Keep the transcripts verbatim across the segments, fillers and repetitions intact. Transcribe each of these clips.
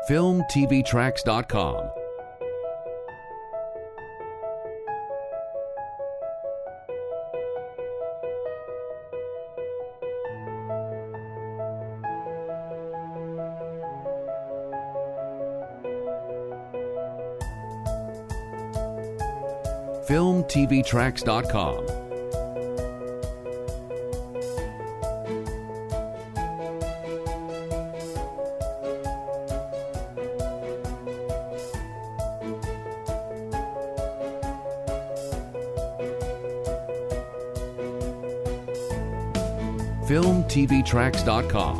film t v tracks dot com. film t v tracks dot com. film t v tracks dot com.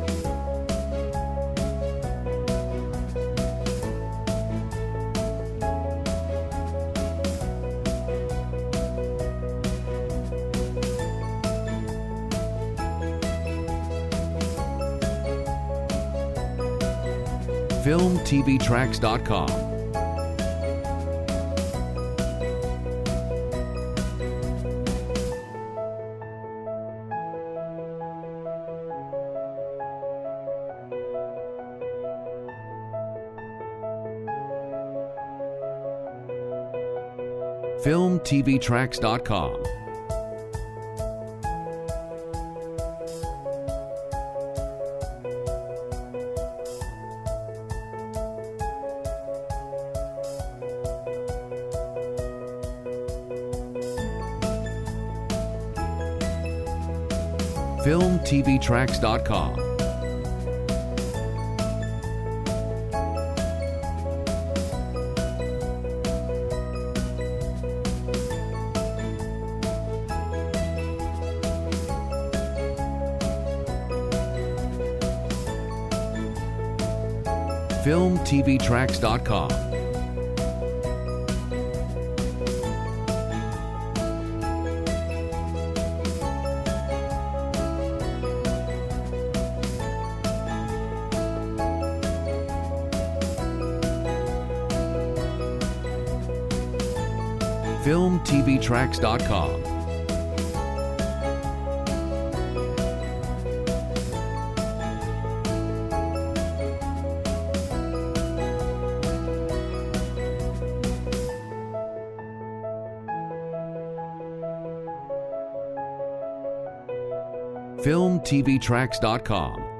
film t v tracks dot com. film t v tracks dot com. film t v tracks dot com. film t v tracks dot com. film t v tracks dot com. film t v tracks dot com.